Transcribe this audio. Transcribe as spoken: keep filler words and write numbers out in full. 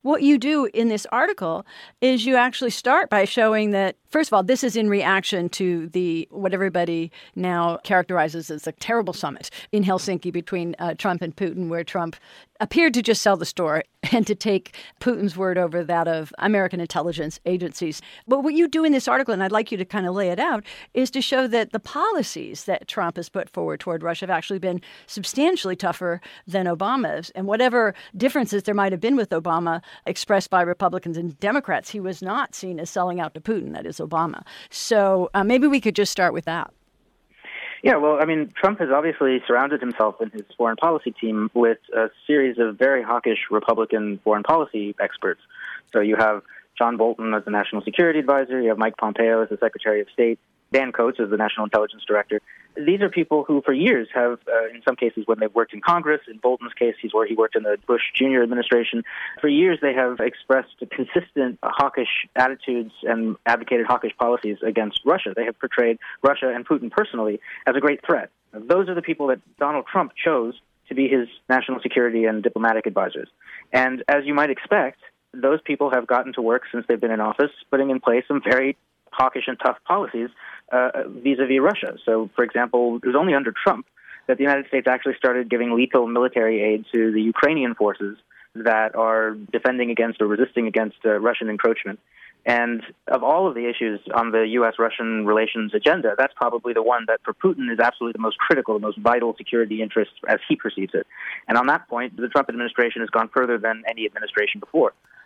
what you do in this article is you actually start by showing that, first of all, this is in reaction to the what everybody now characterizes as a terrible summit in Helsinki between uh, Trump and Putin, where Trump appeared to just sell the store and to take Putin's word over that of American intelligence agencies. But what you do in this article, and I'd like you to kind of lay it out, is to show that the policies that Trump has put forward toward Russia have actually been substantially tougher than Obama's. And whatever differences there might have been with Obama expressed by Republicans and Democrats, he was not seen as selling out to Putin, that is Obama. So uh, maybe we could just start with that. Yeah, well, I mean, Trump has obviously surrounded himself in his foreign policy team with a series of very hawkish Republican foreign policy experts. So you have John Bolton as the National Security Advisor, you have Mike Pompeo as the Secretary of State, Dan Coats as the National Intelligence Director. These are people who, for years, have, uh, in some cases, when they've worked in Congress, in Bolton's case, he's where he worked in the Bush Junior administration. For years, they have expressed consistent hawkish attitudes and advocated hawkish policies against Russia. They have portrayed Russia and Putin personally as a great threat. Those are the people that Donald Trump chose to be his national security and diplomatic advisors. And as you might expect, those people have gotten to work since they've been in office, putting in place some very hawkish and tough policies uh, vis-a-vis Russia. So, for example, it was only under Trump that the United States actually started giving lethal military aid to the Ukrainian forces that are defending against or resisting against uh, Russian encroachment. And of all of the issues on the U S Russian relations agenda, that's probably the one that for Putin is absolutely the most critical, the most vital security interest as he perceives it. And on that point, the Trump administration has gone further than any administration before.